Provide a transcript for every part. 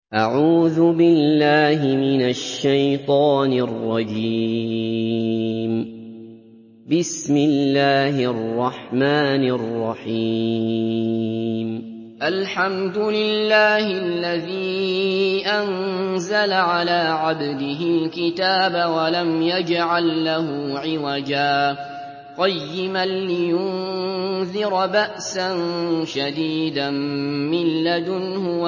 أعوذ بالله من الشيطان الرجيم. بسم الله الرحمن الرحيم. الحمد لله الذي أنزل على عبده الكتاب ولم يجعل له عوجا قيما لينذر بأسا شديدا من لدنه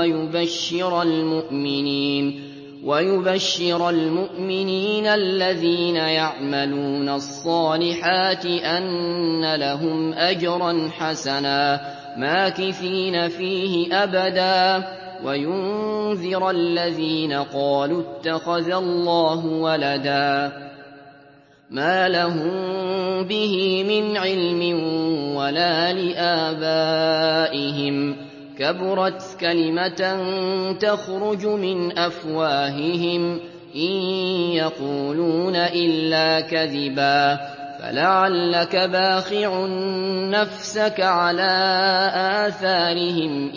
ويبشر المؤمنين الذين يعملون الصالحات أن لهم أجرا حسنا ماكثين فيه أبدا وينذر الذين قالوا اتخذ الله ولدا ما لهم به من علم ولا لآبائهم كبرت كلمة تخرج من أفواههم إن يقولون إلا كذبا فلعلك باخع نفسك على آثارهم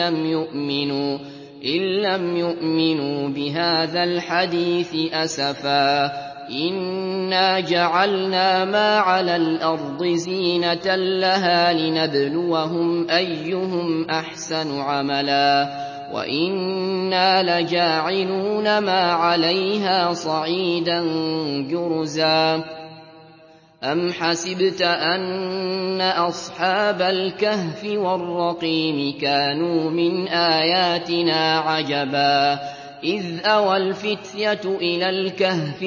إن لم يؤمنوا بهذا الحديث أسفا إنا جعلنا ما على الأرض زينة لها لنبلوهم أيهم أحسن عملا وإنا لجاعلون ما عليها صعيدا جرزا أم حسبت أن أصحاب الكهف والرقيم كانوا من آياتنا عجبا إذ أوى الفتية إلى الكهف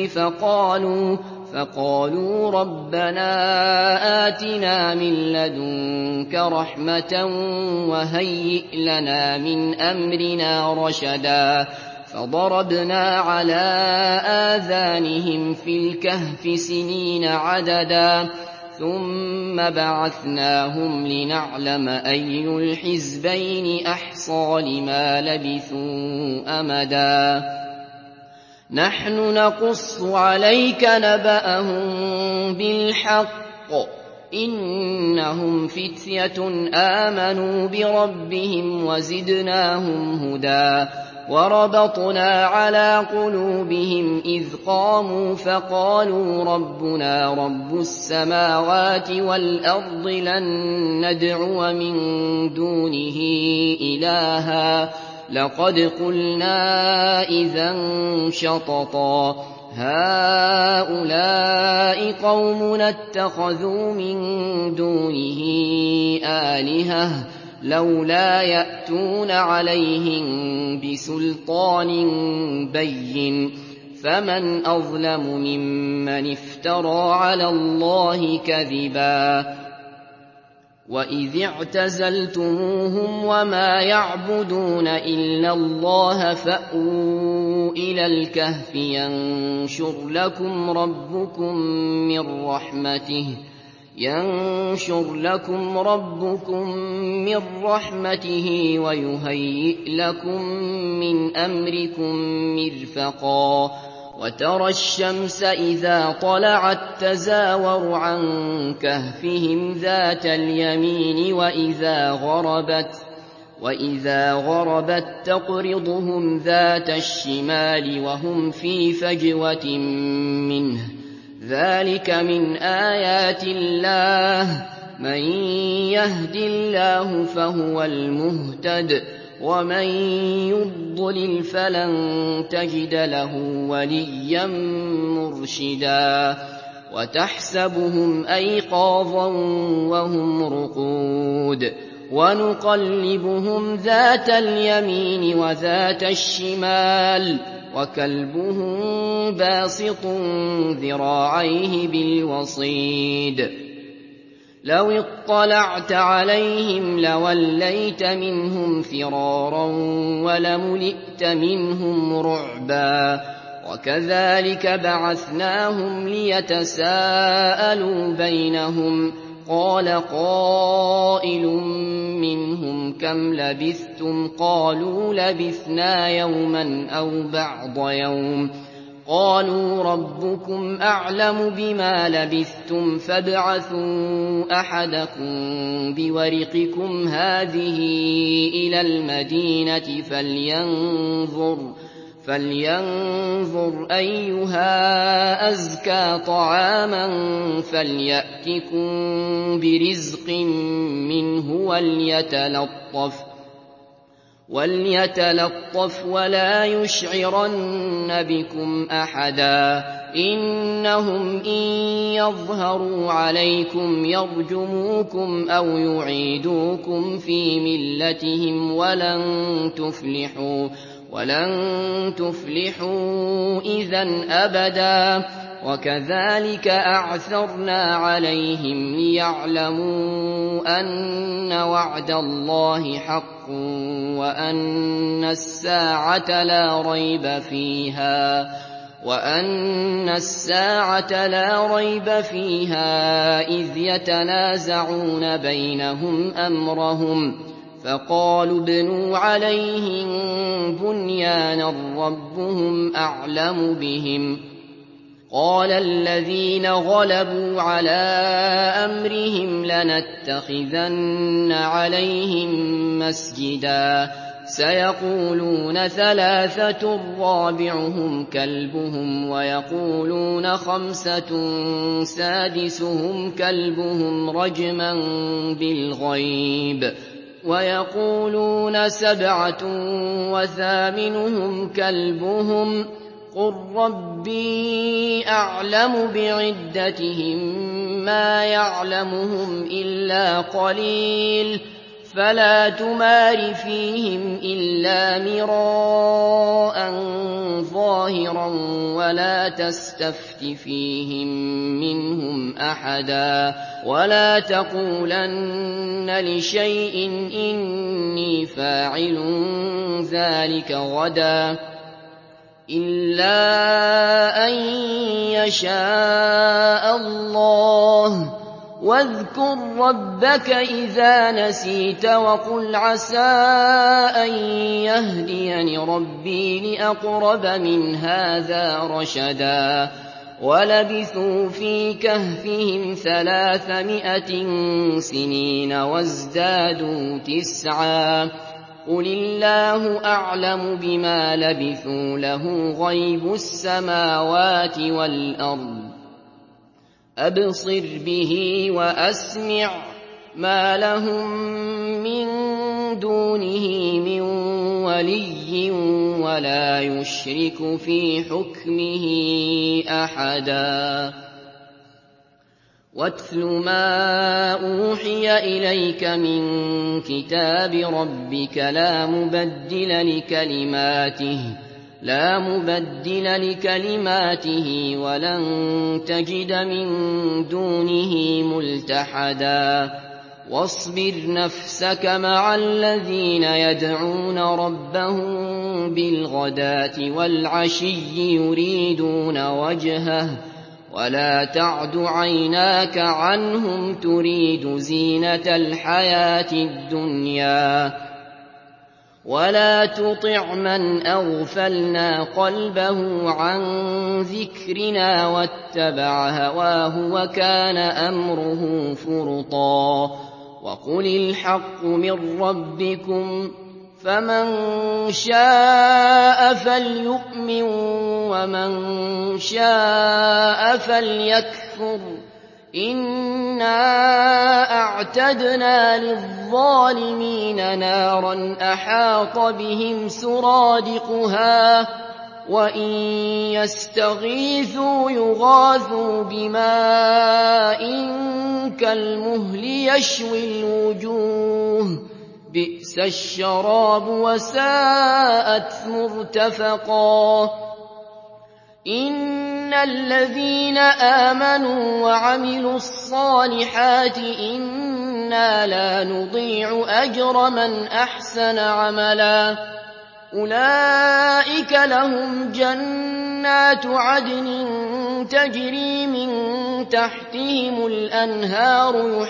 فقالوا ربنا آتنا من لدنك رحمة وهيئ لنا من أمرنا رشدا فضربنا على آذانهم في الكهف سنين عددا ثم بعثناهم لنعلم أي الحزبين أحصى لما لبثوا أمدا نحن نقص عليك نبأهم بالحق إنهم فتية آمنوا بربهم وزدناهم هدى وربطنا على قلوبهم إذ قاموا فقالوا ربنا رب السماوات والأرض لن ندعو من دونه إلها لقد قلنا إذا شططا هؤلاء قومنا اتخذوا من دونه آلهة لولا يأتون عليهم بسلطان بين فمن أظلم ممن افترى على الله كذبا وإذ اعتزلتموهم وما يعبدون إلا الله فأووا إلى الكهف ينشر لكم ربكم من رحمته ويهيئ لكم من أمركم مرفقا وترى الشمس إذا طلعت تزاور عن كهفهم ذات اليمين وإذا غربت تقرضهم ذات الشمال وهم في فجوة منه ذلك من آيات الله من يهد الله فهو المهتد ومن يضلل فلن تجد له وليا مرشدا وتحسبهم أيقاظا وهم رقود ونقلبهم ذات اليمين وذات الشمال وكلبهم باسط ذراعيه بالوصيد لو اطلعت عليهم لوليت منهم فرارا ولملئت منهم رعبا وكذلك بعثناهم ليتساءلوا بينهم قال قائل منهم كم لبثتم قالوا لبثنا يوما أو بعض يوم قالوا ربكم أعلم بما لبثتم فابعثوا أحدكم بورقكم هذه إلى المدينة فلينظر أيها أزكى طعاما فليأتكم برزق منه وليتلطف ولا يشعرن بكم أحدا إنهم إن يظهروا عليكم يرجموكم أو يعيدوكم في ملتهم ولن تفلحوا إذا أبدا وكذلك أعثرنا عليهم ليعلموا أن وعد الله حق وأن الساعة لا ريب فيها إذ يتنازعون بينهم أمرهم فقالوا ابنوا عليهم بنيانا ربهم أعلم بهم قال الذين غلبوا على أمرهم لنتخذن عليهم مسجدا سيقولون ثلاثة رابعهم كلبهم ويقولون خمسة سادسهم كلبهم رجما بالغيب ويقولون سبعة وثامنهم كلبهم قل ربي أعلم بعدتهم ما يعلمهم إلا قليل فلا تمار فيهم إلا مراء ظاهرا ولا تستفت فيهم منهم أحدا ولا تقولن لشيء إني فاعل ذلك غدا إلا أن يشاء الله واذكر ربك إذا نسيت وقل عسى أن يهديني ربي لأقرب من هذا رشدا ولبثوا في كهفهم 300 سنين وازدادوا 9 قل الله أعلم بما لبثوا له غيب السماوات والأرض أبصر به وأسمع ما لهم من دونه من ولي ولا يشرك في حكمه أحدا واتل ما أوحي إليك من كتاب ربك لا مبدل لكلماته ولن تجد من دونه ملتحدا واصبر نفسك مع الذين يدعون ربهم بالغداة والعشي يريدون وجهه ولا تعد عيناك عنهم تريد زينة الحياة الدنيا ولا تطع من أغفلنا قلبه عن ذكرنا واتبع هواه وكان أمره فرطا وقل الحق من ربكم فمن شاء فليؤمن ومن شاء فليكفر إنا أعتدنا للظالمين نارا أحاط بهم سرادقها وإن يستغيثوا يغاثوا بماء كالمهل يشوي الوجوه بئس الشراب وساءت مرتفقا إن الذين آمنوا وعملوا الصالحات إنا لا نضيع أجر من أحسن عملا أولئك لهم جنات عدن تجري من تحتهم الأنهار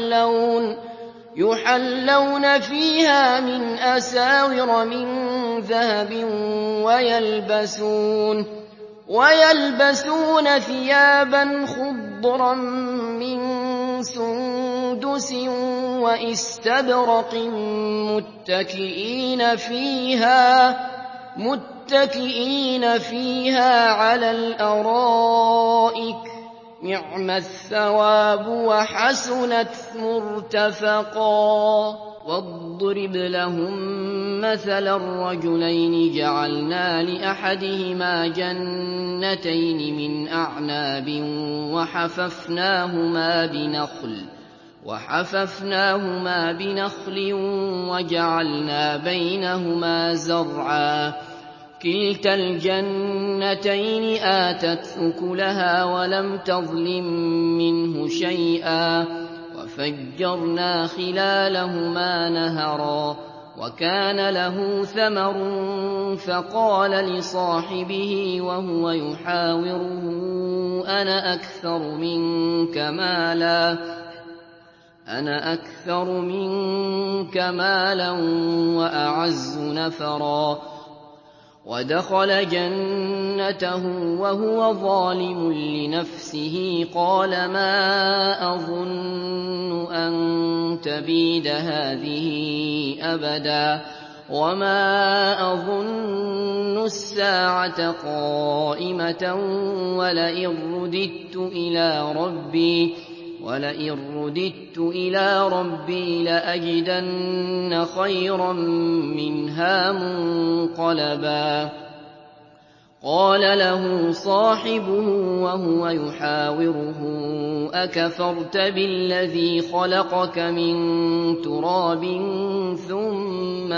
يحلون فيها من أساور من ذهب ويلبسون ثيابا خضرا من سندس وإستبرق متكئين فيها على الأرائك نعم الثواب وحسنت مرتفقا واضرب لهم مثلا الرجلين جعلنا لأحدهما جنتين من أعناب وحففناهما بنخل وجعلنا بينهما زرعا كلتا الجنتين آتت أكلها ولم تظلم منه شيئا وفجرنا خلالهما نهرا وكان له ثمر فقال لصاحبه وهو يحاوره أنا أكثر منك مالا وأعز نفرا ودخل جنته وهو ظالم لنفسه قال ما أظن أن تبيد هذه أبدا وما أظن الساعة قائمة ولئن رددت إلى ربي لأجدن خيرا منها منقلبا قال له صاحبه وهو يحاوره أكفرت بالذي خلقك من تراب ثم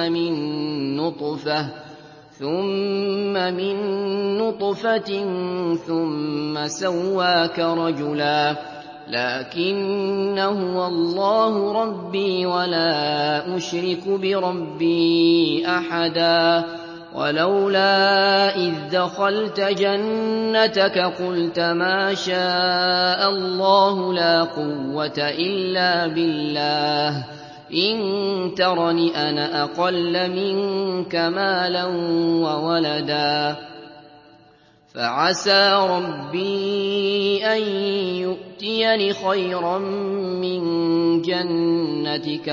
من نطفة ثم سواك رجلا لكن هو الله ربي ولا أشرك بربي أحدا ولولا إذ دخلت جنتك قلت ما شاء الله لا قوة إلا بالله إن ترني أنا أقل منك مالا وولدا فعسى ربي أن يؤتيني خيرا من جنتك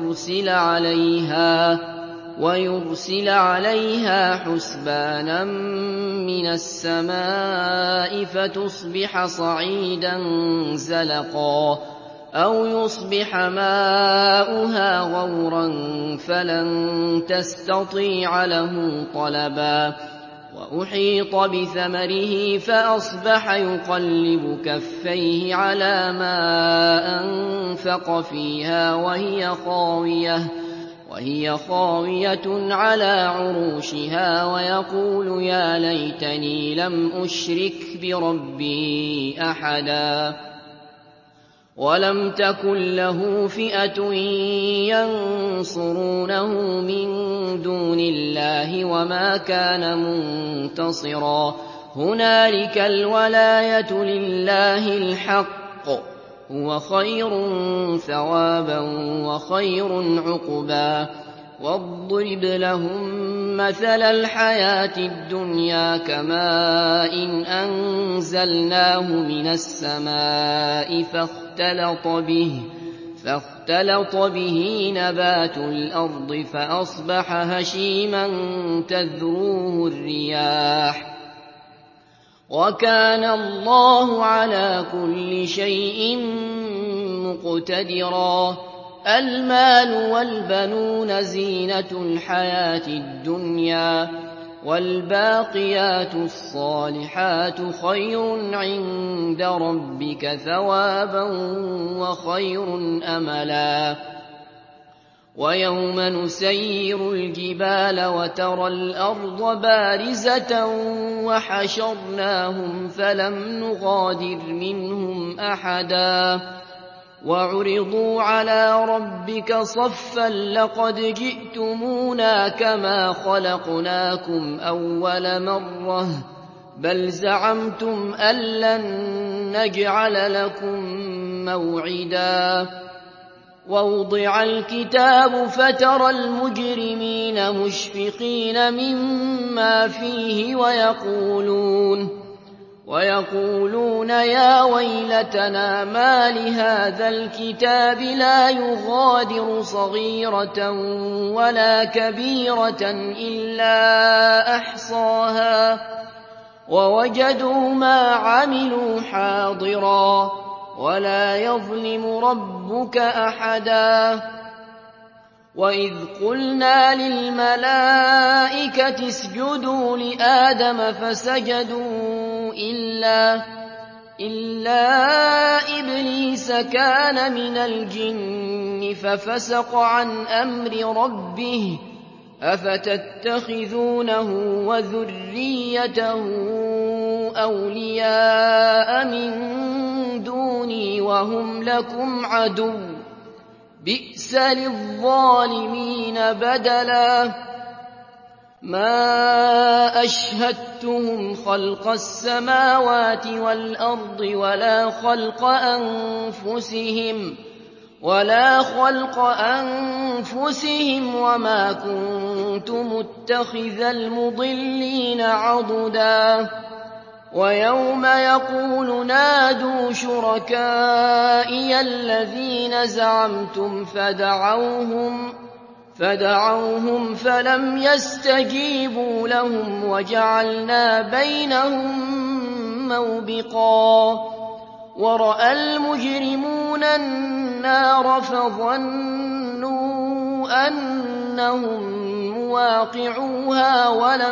ويرسل عليها حسبانا من السماء فتصبح صعيدا زلقا أو يصبح ماؤها غورا فلن تستطيع له طلبا وأحيط بثمره فأصبح يقلب كفيه على ما أنفق فيها وهي خاوية على عروشها ويقول يا ليتني لم أشرك بربي أحدا ولم تكن له فئة ينصرونه من دون الله وما كان منتصرا هنالك الولاية لله الحق هو خير ثوابا وخير عقبا واضرب لهم مثل الحياة الدنيا كماء أنزلناه من السماء فاختلط به نبات الأرض فأصبح هشيما تذروه الرياح وكان الله على كل شيء مقتدرا المال والبنون زينة الحياة الدنيا والباقيات الصالحات خير عند ربك ثوابا وخير أملا ويوم نسير الجبال وترى الأرض بارزة وحشرناهم فلم نغادر منهم أحدا وعرضوا على ربك صفا لقد جئتمونا كما خلقناكم أول مرة بل زعمتم أن لن نجعل لكم موعدا وَوُضِعَ الْكِتَابُ فَتَرَى الْمُجْرِمِينَ مُشْفِقِينَ مِمَّا فِيهِ وَيَقُولُونَ يَا وَيْلَتَنَا مَالِ هَٰذَا الْكِتَابِ لَا يُغَادِرُ صَغِيرَةً وَلَا كَبِيرَةً إِلَّا أَحْصَاهَا وَوَجَدُوا مَا عَمِلُوا حَاضِرًا وَلَا يَظْلِمُ رَبُّكَ أَحَدًا وَإِذْ قُلْنَا لِلْمَلَائِكَةِ اسْجُدُوا لِآدَمَ فَسَجَدُوا إِلَّا إِبْلِيسَ كَانَ مِنَ الْجِنِّ فَفَسَقَ عَنْ أَمْرِ رَبِّهِ أَفَتَتَّخِذُونَهُ وَذُرِّيَّتَهُ أَوْلِيَاءَ مِن دُونِي وَهُمْ لَكُمْ عَدُوٌّ ۚ بِئْسَ لِلظَّالِمِينَ بَدَلًا مَا أَشْهَدتُّهُمْ خَلْقَ السَّمَاوَاتِ وَالْأَرْضِ وَلَا خَلْقَ أَنفُسِهِمْ وَمَا كُنتُ مُتَّخِذَ الْمُضِلِّينَ عَضُدًا وَيَوْمَ يَقُولُ نَادُوا شُرَكَائِيَ الَّذِينَ زَعَمْتُمْ فَدَعَوْهُمْ فَلَمْ يَسْتَجِيبُوا لَهُمْ وَجَعَلْنَا بَيْنَهُم مَّوْبِقًا وَرَأَى الْمُجْرِمُونَ النَّارَ فَظَنُّوا أَنَّهُم مُّوَاقِعُوهَا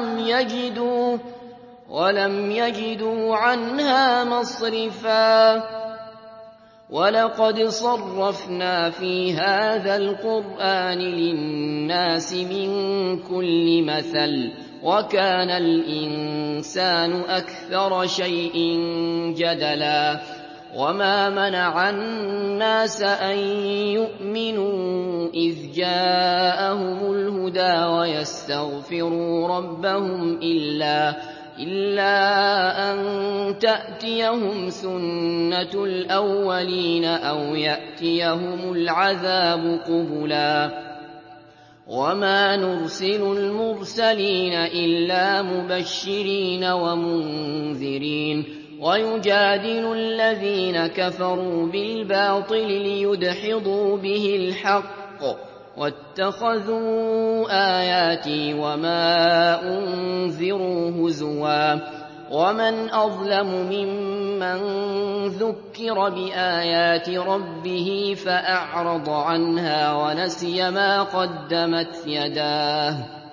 وَلَمْ يَجِدُوا عَنْهَا مَصْرِفًا وَلَقَدْ صَرَّفْنَا فِي هَٰذَا الْقُرْآنِ لِلنَّاسِ مِن كُلِّ مَثَلٍ وَكَانَ الْإِنسَانُ أَكْثَرَ شَيْءٍ جَدَلًا وَمَا مَنَعَ النَّاسَ أَن يُؤْمِنُوا إِذْ جَاءَهُمُ الْهُدَىٰ وَيَسْتَغْفِرُوا رَبَّهُمْ إِلَّا أَن تَأْتِيَهُمْ سُنَّةُ الْأَوَّلِينَ أَوْ يَأْتِيَهُمُ الْعَذَابُ قُبُلًا وَمَا نُرْسِلُ الْمُرْسَلِينَ إِلَّا مُبَشِّرِينَ وَمُنذِرِينَ وَيُجَادِلُ الَّذِينَ كَفَرُوا بِالْبَاطِلِ لِيُدْحِضُوا بِهِ الْحَقَّ وَاتَّخَذُوا آيَاتِي وَمَا أُنذِرُوا هُزُوًا وَمَنْ أَظْلَمُ مِمَّن ذُكِّرَ بِآيَاتِ رَبِّهِ فَأَعْرَضَ عَنْهَا وَنَسِيَ مَا قَدَّمَتْ يَدَاهُ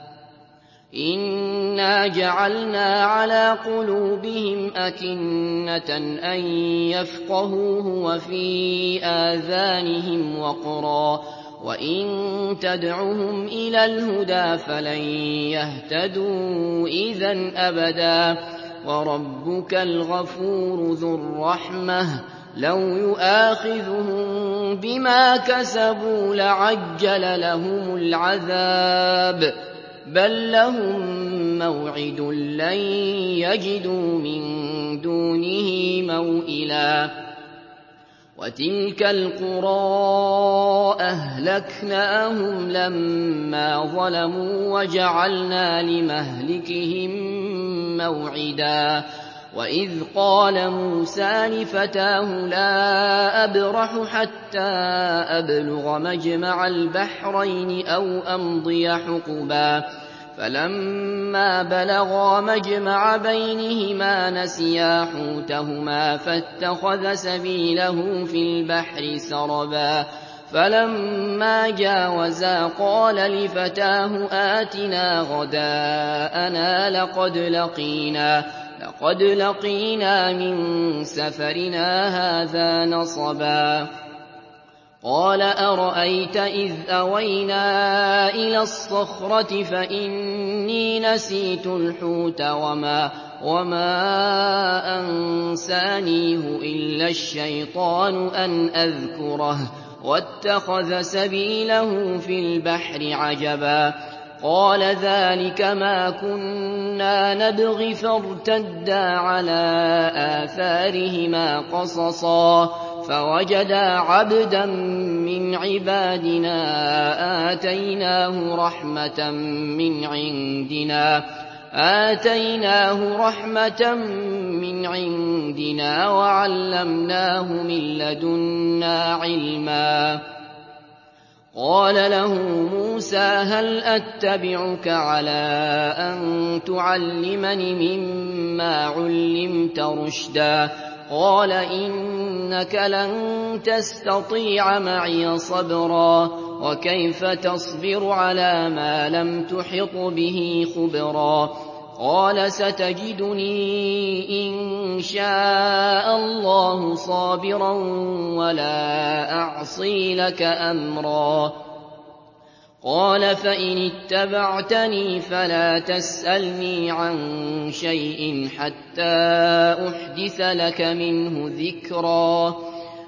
إِنَّا جَعَلْنَا عَلَىٰ قُلُوبِهِمْ أَكِنَّةً أَن يَفْقَهُوهُ وَفِي آذَانِهِمْ وَقْرًا وَإِن تَدْعُهُمْ إِلَى الْهُدَىٰ فَلَن يَهْتَدُوا إِذًا أَبَدًا وَرَبُّكَ الْغَفُورُ ذُو الرَّحْمَةِ لَوْ يُؤَاخِذُهُم بِمَا كَسَبُوا لَعَجَّلَ لَهُمُ الْعَذَابَ بَل لَّهُم مَّوْعِدٌ لَّن يَجِدُوا مِن دُونِهِ مَوْئِلًا وَتِلْكَ الْقُرَىٰ أَهْلَكْنَاهُمْ لَمَّا ظَلَمُوا وَجَعَلْنَا لِمَهْلِكِهِم مَّوْعِدًا وَإِذْ قَالَ مُوسَىٰ لِفَتَاهُ لَا أَبْرَحُ حَتَّىٰ أَبْلُغَ مَجْمَعَ الْبَحْرَيْنِ أَوْ أَمْضِيَ حُقُبًا فَلَمَّا بَلَغَا مَجْمَعَ بَيْنِهِمَا نَسِيَا حُوتَهُمَا فَاتَّخَذَ سَبِيلَهُ فِي الْبَحْرِ سَرَبًا فَلَمَّا جَاوَزَا قَالَ لِفَتَاهُ آتِنَا غَدَاءَنَا لَقَدْ لَقِينَا مِن سَفَرِنَا هَٰذَا نَصَبًا قَالَ أَرَأَيْتَ إِذْ أَوَيْنَا إِلَى الصَّخْرَةِ فَإِنِّي نَسِيتُ الْحُوتَ وَمَا أَنسَانِيهُ إِلَّا الشَّيْطَانُ أَنْ أَذْكُرَهُ وَاتَّخَذَ سَبِيلَهُ فِي الْبَحْرِ عَجَبًا قَالَ ذَٰلِكَ مَا كُنَّا نَبْغِ فَارْتَدَّا عَلَىٰ آثَارِهِمَا قَصَصًا فوجدا عبدا من عبادنا آتيناه رحمة من عندنا وعلمناه من لدنا علما. قال له موسى هل أتبعك على أن تعلمني مما علمت رشدا قال إنك لن تستطيع معي صبرا وكيف تصبر على ما لم تحط به خبرا قال ستجدني إن شاء الله صابرا ولا أعصي لك أمرا قال فإن اتبعتني فلا تسألني عن شيء حتى أحدث لك منه ذكرا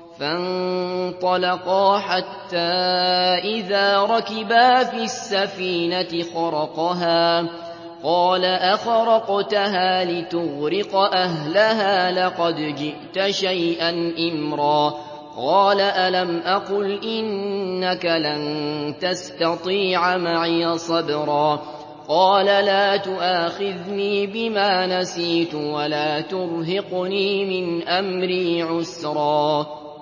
فانطلقا حتى إذا ركبا في السفينة خرقها قال أخرقتها لتغرق أهلها لقد جئت شيئا إمرا قال ألم أقل إنك لن تستطيع معي صبرا قال لا تؤاخذني بما نسيت ولا ترهقني من أمري عسرا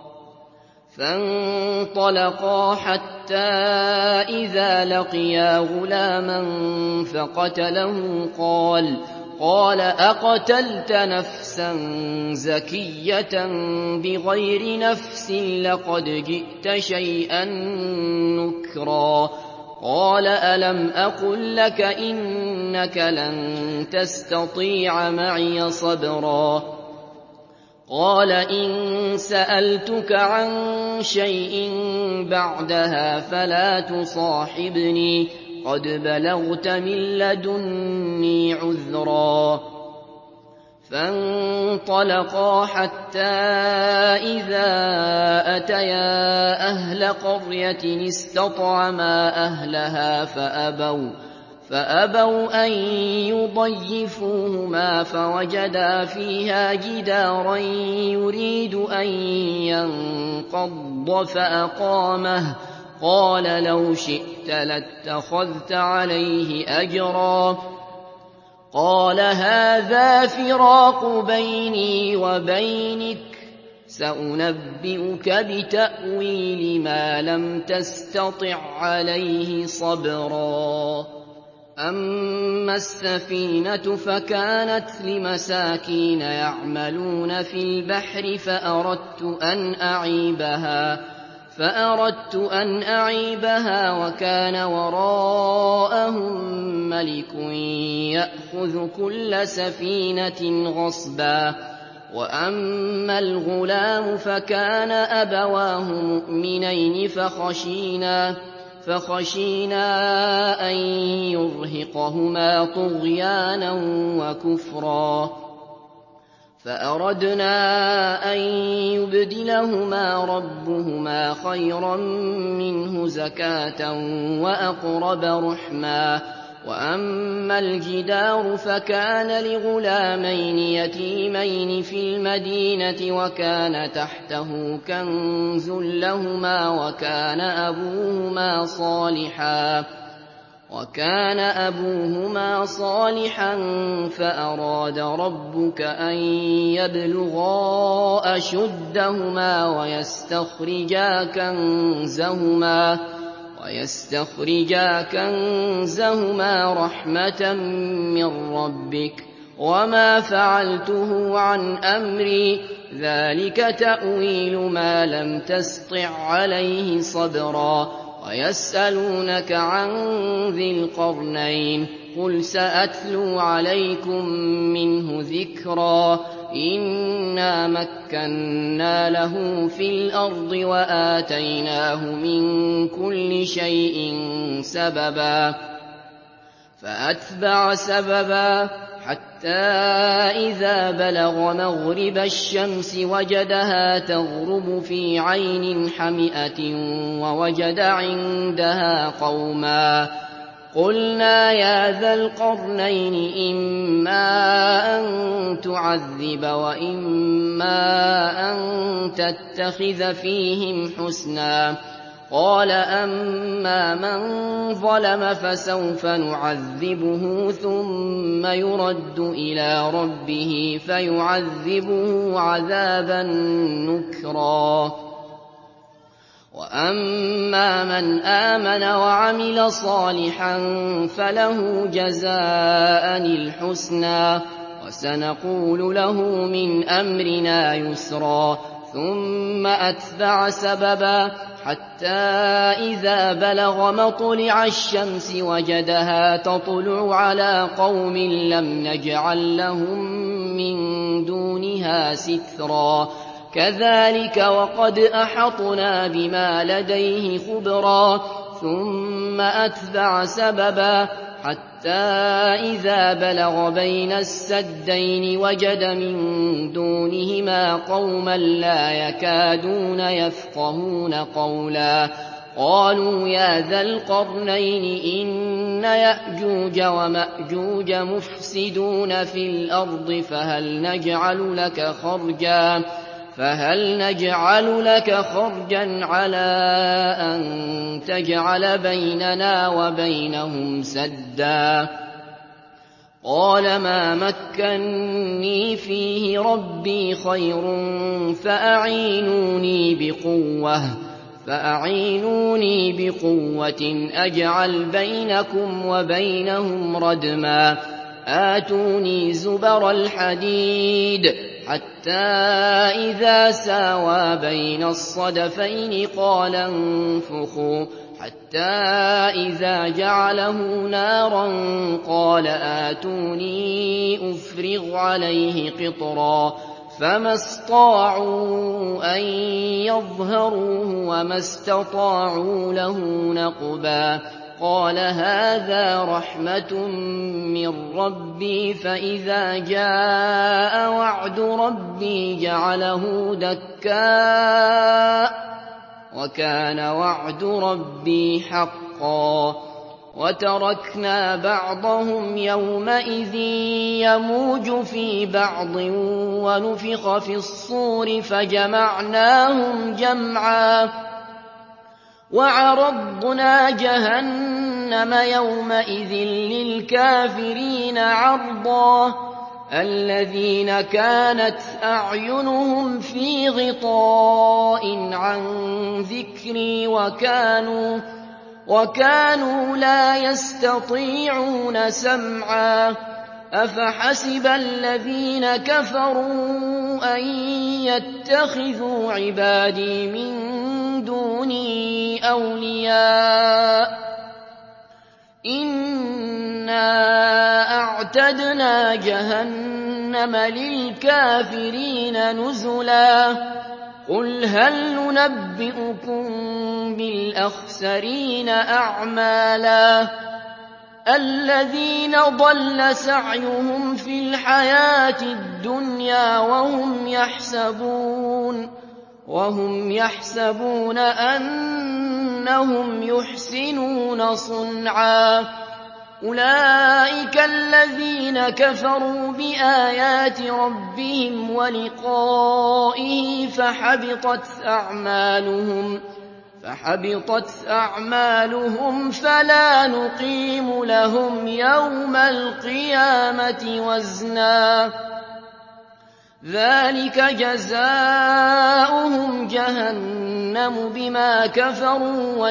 فانطلقا حتى إذا لقيا غلاما فقتله قال أقتلت نفسا زكية بغير نفس لقد جئت شيئا نكرا قال ألم أقل لك إنك لن تستطيع معي صبرا قال إن سألتك عن شيء بعدها فلا تصاحبني قد بلغت من لدني عذرا فانطلقا حتى إذا أتيا أهل قرية استطعما أهلها فأبوا أن يضيفوهما فوجدا فيها جدارا يريد أن ينقض فأقامه قال لو شئت لاتخذت عليه أجرا قال هذا فراق بيني وبينك سأنبئك بتأويل ما لم تستطع عليه صبرا أما السفينة فكانت لمساكين يعملون في البحر فأردت أن أعيبها وكان وراءهم ملك يأخذ كل سفينة غصبا وأما الغلام فكان أبواه مؤمنين فخشينا أن يرهقهما طغيانا وكفرا فأردنا أن يبدلهما ربهما خيرا منه زكاة وأقرب رحما وأما الجدار فكان لغلامين يتيمين في المدينة وكان تحته كنز لهما وكان أبوهما صالحا فأراد ربك أن يبلغا أشدهما ويستخرجا كنزهما رحمة من ربك وما فعلته عن أمري ذلك تأويل ما لم تسطع عليه صبرا ويسألونك عن ذي القرنين قل سأتلو عليكم منه ذكرا إنا مكنا له في الأرض وآتيناه من كل شيء سببا فأتبع سببا حتى إذا بلغ مغرب الشمس وجدها تغرب في عين حمئة ووجد عندها قوما قُلْنَا يَا ذَا الْقَرْنَيْنِ إِمَّا أَن تُعَذِّبَ وَإِمَّا أَن تَتَّخِذَ فِيهِمْ حُسْنًا قَالَ أَمَّا مَن ظَلَمَ فَسَوْفَ نُعَذِّبُهُ ثُمَّ يُرَدُّ إِلَىٰ رَبِّهِ فَيُعَذِّبُهُ عَذَابًا نُّكْرًا وَأَمَّا مَنْ آمَنَ وَعَمِلَ صَالِحًا فَلَهُ جَزَاءً الْحُسْنَىٰ وَسَنَقُولُ لَهُ مِنْ أَمْرِنَا يُسْرًا ثُمَّ أَتْبَعَ سَبَبًا حَتَّىٰ إِذَا بَلَغَ مَطْلِعَ الشَّمْسِ وَجَدَهَا تَطْلُعُ عَلَىٰ قَوْمٍ لَّمْ نَجْعَل لَّهُم مِّن دُونِهَا سِتْرًا كَذَٰلِكَ وَقَدْ أَحَطْنَا بِمَا لَدَيْهِ خُبْرًا ثُمَّ أَتْبَعَ سَبَبًا حَتَّىٰ إِذَا بَلَغَ بَيْنَ السَّدَّيْنِ وَجَدَ مِن دُونِهِمَا قَوْمًا لَّا يَكَادُونَ يَفْقَهُونَ قَوْلًا قَالُوا يَا ذَا الْقَرْنَيْنِ إِنَّ يَأْجُوجَ وَمَأْجُوجَ مُفْسِدُونَ فِي الْأَرْضِ فهل نجعل لك خرجا على أن تجعل بيننا وبينهم سدا قال ما مكني فيه ربي خير فأعينوني بقوة أجعل بينكم وبينهم ردما آتوني زبر الحديد حتى إذا ساوى بين الصدفين قال انفخوا حتى إذا جعله نارا قال آتوني أفرغ عليه قطرا فما استطاعوا أن يظهروه وما استطاعوا له نقبا قال هذا رحمة من ربي فإذا جاء وعد ربي جعله دكاء وكان وعد ربي حقا وتركنا بعضهم يومئذ يموج في بعض ونفخ في الصور فجمعناهم جمعا وعرضنا جهنم يومئذ للكافرين عرضا الذين كانت أعينهم في غطاء عن ذكري وكانوا لا يستطيعون سمعا أفحسب الذين كفروا أن يتخذوا عبادي من دوني أولياء إنا أعتدنا جهنم للكافرين نزلا قل هل ننبئكم بالأخسرين أعمالا الذين ضل سعيهم في الحياة الدنيا وهم يحسبون أنهم يحسنون صنعا أولئك الذين كفروا بآيات ربهم ولقائه فحبطت أعمالهم فلا نقيم لهم يوم القيامة وزنا ذلك جزاؤهم جهنم بما كفروا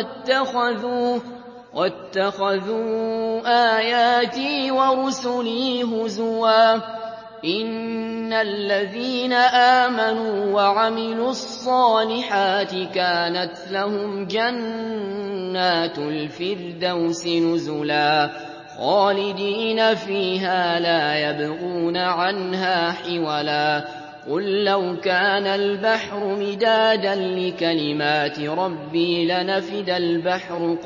واتخذوا آياتي ورسلي هزوا إن الذين آمنوا وعملوا الصالحات كانت لهم جنات الفردوس نزلا خالدين فيها لا يبغون عنها حولا قل لو كان البحر مدادا لكلمات ربي لنفد البحر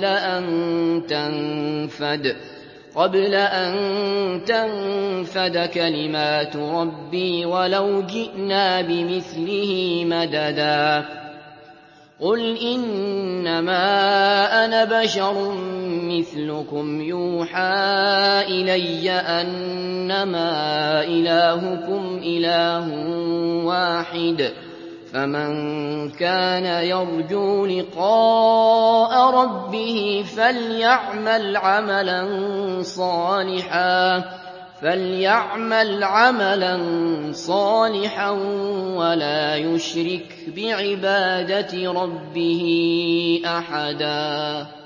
قبل أن تنفد كلمات ربي ولو جئنا بمثله مددا قل إنما أنا بشر مِثْلُكُمْ يُوحَىٰ إِلَيَّ أَنَّمَا إِلَٰهُكُمْ إِلَٰهٌ وَاحِدٌ ۖ فَمَن كَانَ يَرْجُو لِقَاءَ رَبِّهِ فَلْيَعْمَلْ عَمَلًا صَالِحًا وَلَا يُشْرِكْ بِعِبَادَةِ رَبِّهِ أَحَدًا